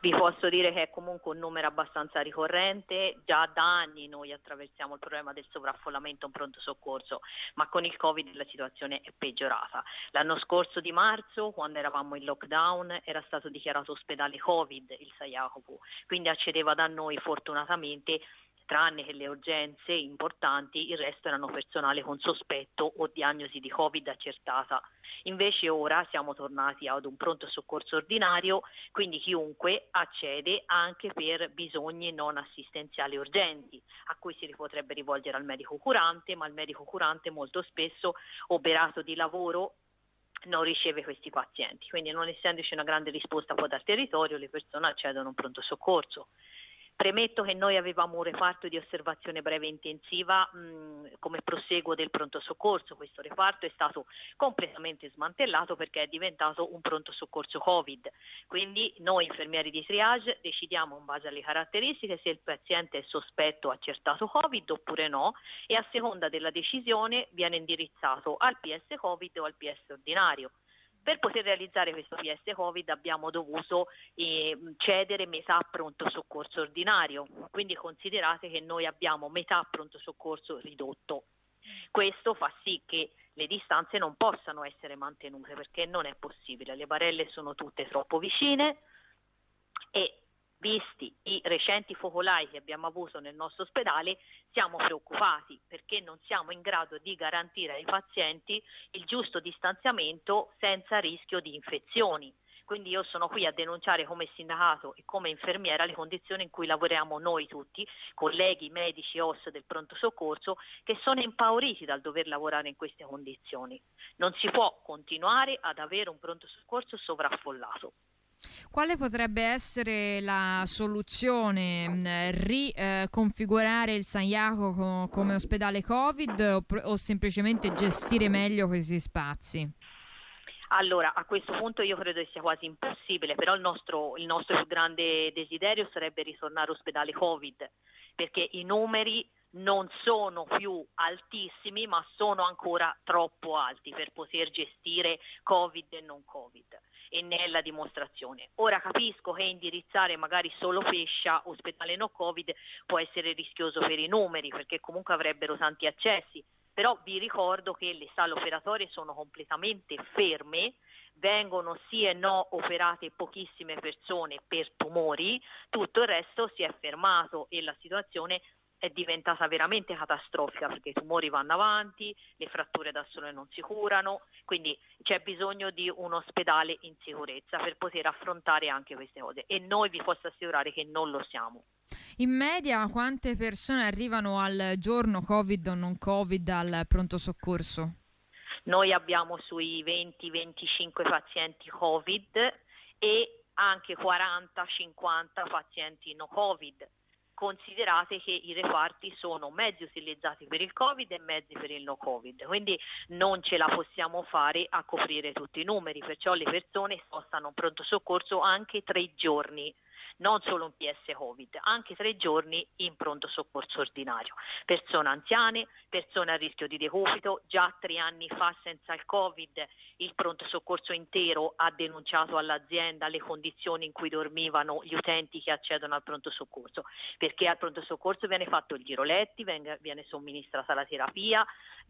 Vi posso dire che è comunque un numero abbastanza ricorrente, già da anni noi attraversiamo il problema del sovraffollamento in pronto soccorso, ma con il Covid la situazione è peggiorata. L'anno scorso di marzo, quando eravamo in lockdown, era stato dichiarato ospedale Covid il San Jacopo, quindi accedeva da noi fortunatamente, tranne che le urgenze importanti, il resto erano personale con sospetto o diagnosi di Covid accertata. Invece ora siamo tornati ad un pronto soccorso ordinario, quindi chiunque accede anche per bisogni non assistenziali urgenti, a cui si potrebbe rivolgere al medico curante, ma il medico curante molto spesso, oberato di lavoro, non riceve questi pazienti. Quindi non essendoci una grande risposta poi dal territorio, le persone accedono a un pronto soccorso. Premetto che noi avevamo un reparto di osservazione breve intensiva come proseguo del pronto soccorso. Questo reparto è stato completamente smantellato perché è diventato un pronto soccorso Covid. Quindi noi infermieri di triage decidiamo in base alle caratteristiche se il paziente è sospetto o accertato Covid oppure no, e a seconda della decisione viene indirizzato al PS Covid o al PS ordinario. Per poter realizzare questo PS Covid abbiamo dovuto cedere metà pronto soccorso ordinario, quindi considerate che noi abbiamo metà pronto soccorso ridotto. Questo fa sì che le distanze non possano essere mantenute perché non è possibile, le barelle sono tutte troppo vicine e visti i recenti focolai che abbiamo avuto nel nostro ospedale siamo preoccupati perché non siamo in grado di garantire ai pazienti il giusto distanziamento senza rischio di infezioni. Quindi io sono qui a denunciare come sindacato e come infermiera le condizioni in cui lavoriamo noi tutti, colleghi, medici, OS del pronto soccorso, che sono impauriti dal dover lavorare in queste condizioni. Non si può continuare ad avere un pronto soccorso sovraffollato. Quale potrebbe essere la soluzione? Riconfigurare il San Jacopo come ospedale Covid o semplicemente gestire meglio questi spazi? Allora, a questo punto io credo che sia quasi impossibile, però il nostro più grande desiderio sarebbe ritornare all'ospedale Covid, perché i numeri non sono più altissimi, ma sono ancora troppo alti per poter gestire Covid e non Covid. E ne è la dimostrazione. Ora capisco che indirizzare magari solo Pescia, ospedale no Covid, può essere rischioso per i numeri, perché comunque avrebbero tanti accessi, però vi ricordo che le sale operatorie sono completamente ferme, vengono sì e no operate pochissime persone per tumori, tutto il resto si è fermato e la situazione è diventata veramente catastrofica perché i tumori vanno avanti, le fratture da sole non si curano, quindi c'è bisogno di un ospedale in sicurezza per poter affrontare anche queste cose e noi vi posso assicurare che non lo siamo. In media quante persone arrivano al giorno Covid o non Covid al pronto soccorso? Noi abbiamo sui 20-25 pazienti Covid e anche 40-50 pazienti no Covid. Considerate che i reparti sono mezzi utilizzati per il Covid e mezzi per il no Covid, quindi non ce la possiamo fare a coprire tutti i numeri, perciò le persone spostano un pronto soccorso anche 3 giorni, non solo un PS Covid, anche 3 giorni in pronto soccorso ordinario. Persone anziane, persone a rischio di decubito, già 3 anni fa senza il Covid il pronto soccorso intero ha denunciato all'azienda le condizioni in cui dormivano gli utenti che accedono al pronto soccorso, perché al pronto soccorso viene fatto il giro letti, viene somministrata la terapia,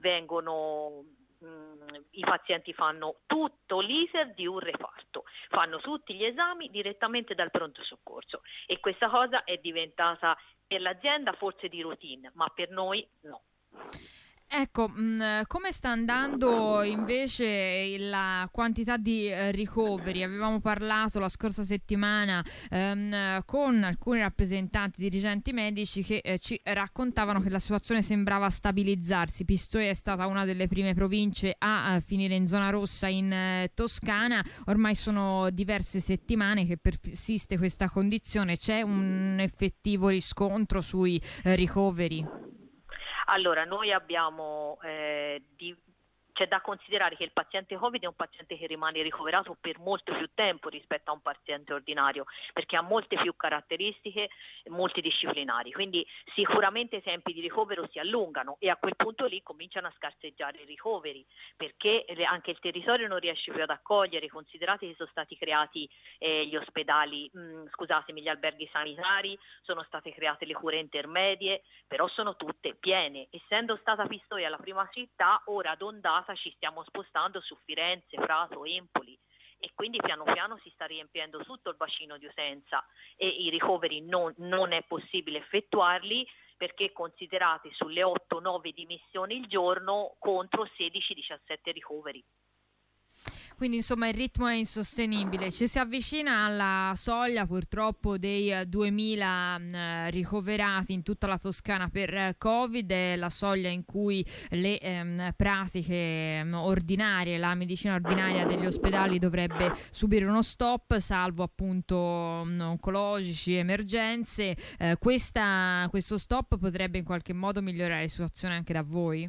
i pazienti fanno tutto l'iter di un reparto, fanno tutti gli esami direttamente dal pronto soccorso e questa cosa è diventata per l'azienda forse di routine, ma per noi no. Ecco, come sta andando invece la quantità di ricoveri? Avevamo parlato la scorsa settimana con alcuni rappresentanti dirigenti medici che ci raccontavano che la situazione sembrava stabilizzarsi. Pistoia è stata una delle prime province a finire in zona rossa in Toscana. Ormai sono diverse settimane che persiste questa condizione. C'è un effettivo riscontro sui ricoveri? Allora, noi abbiamo c'è da considerare che il paziente Covid è un paziente che rimane ricoverato per molto più tempo rispetto a un paziente ordinario, perché ha molte più caratteristiche multidisciplinari, quindi sicuramente i tempi di ricovero si allungano e a quel punto lì cominciano a scarseggiare i ricoveri, perché anche il territorio non riesce più ad accogliere. Considerate che sono stati creati gli ospedali, scusatemi, gli alberghi sanitari, sono state create le cure intermedie, però sono tutte piene. Essendo stata Pistoia la prima città, ora ad ondata ci stiamo spostando su Firenze, Prato, Empoli, e quindi piano piano si sta riempiendo tutto il bacino di utenza e i ricoveri non è possibile effettuarli, perché considerate sulle 8-9 dimissioni il giorno contro 16-17 ricoveri. Quindi insomma il ritmo è insostenibile, ci si avvicina alla soglia purtroppo dei 2000 ricoverati in tutta la Toscana per Covid, è la soglia in cui le pratiche ordinarie, la medicina ordinaria degli ospedali dovrebbe subire uno stop, salvo appunto oncologici, emergenze. Questo stop potrebbe in qualche modo migliorare la situazione anche da voi?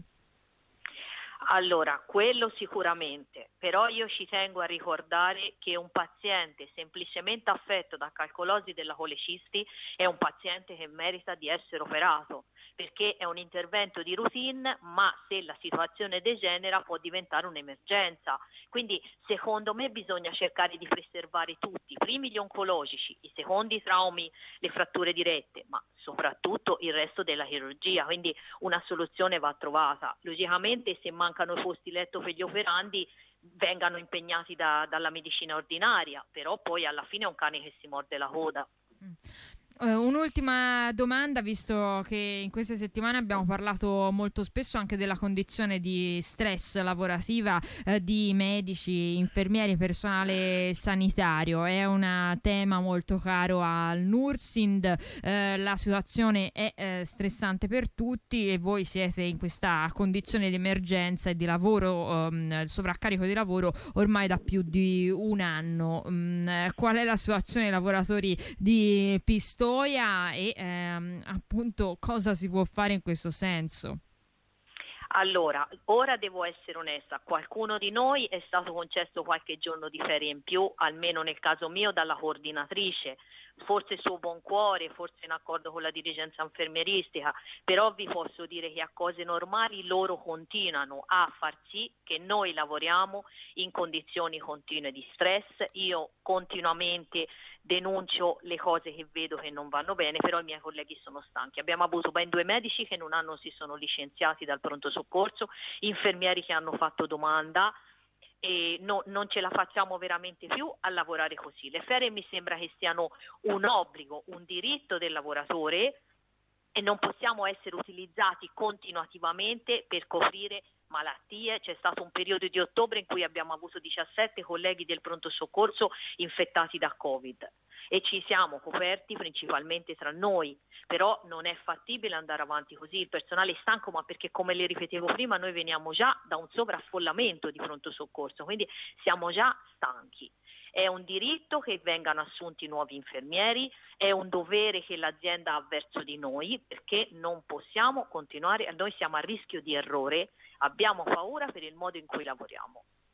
Allora, quello sicuramente, però io ci tengo a ricordare che un paziente semplicemente affetto da calcolosi della colecisti è un paziente che merita di essere operato, perché è un intervento di routine, ma se la situazione degenera può diventare un'emergenza. Quindi secondo me bisogna cercare di preservare tutti, i primi gli oncologici, i secondi i traumi, le fratture dirette, ma soprattutto il resto della chirurgia, quindi una soluzione va trovata. Logicamente se mancano i posti letto per gli operandi vengano impegnati dalla medicina ordinaria, però poi alla fine è un cane che si morde la coda. Un'ultima domanda, visto che in queste settimane abbiamo parlato molto spesso anche della condizione di stress lavorativa di medici, infermieri, personale sanitario. È un tema molto caro al Nursind, la situazione è stressante per tutti e voi siete in questa condizione di emergenza e di lavoro, sovraccarico di lavoro ormai da più di un anno. Qual è la situazione dei lavoratori di Pistoia e appunto cosa si può fare in questo senso? Allora, ora devo essere onesta, qualcuno di noi è stato concesso qualche giorno di ferie in più, almeno nel caso mio dalla coordinatrice, forse suo buon cuore, forse in accordo con la dirigenza infermieristica, però vi posso dire che a cose normali loro continuano a far sì che noi lavoriamo in condizioni continue di stress. Io continuamente denuncio le cose che vedo che non vanno bene, però i miei colleghi sono stanchi. Abbiamo avuto ben 2 medici che in un anno si sono licenziati dal pronto soccorso, infermieri che hanno fatto domanda e non ce la facciamo veramente più a lavorare così. Le ferie mi sembra che siano un obbligo, un diritto del lavoratore e non possiamo essere utilizzati continuativamente per coprire malattie. C'è stato un periodo di ottobre in cui abbiamo avuto 17 colleghi del pronto soccorso infettati da Covid e ci siamo coperti principalmente tra noi, però non è fattibile andare avanti così, il personale è stanco, ma perché, come le ripetevo prima, noi veniamo già da un sovraffollamento di pronto soccorso, quindi siamo già stanchi. È un diritto che vengano assunti nuovi infermieri, è un dovere che l'azienda ha verso di noi, perché non possiamo continuare, noi siamo a rischio di errore, abbiamo paura per il modo in cui lavoriamo.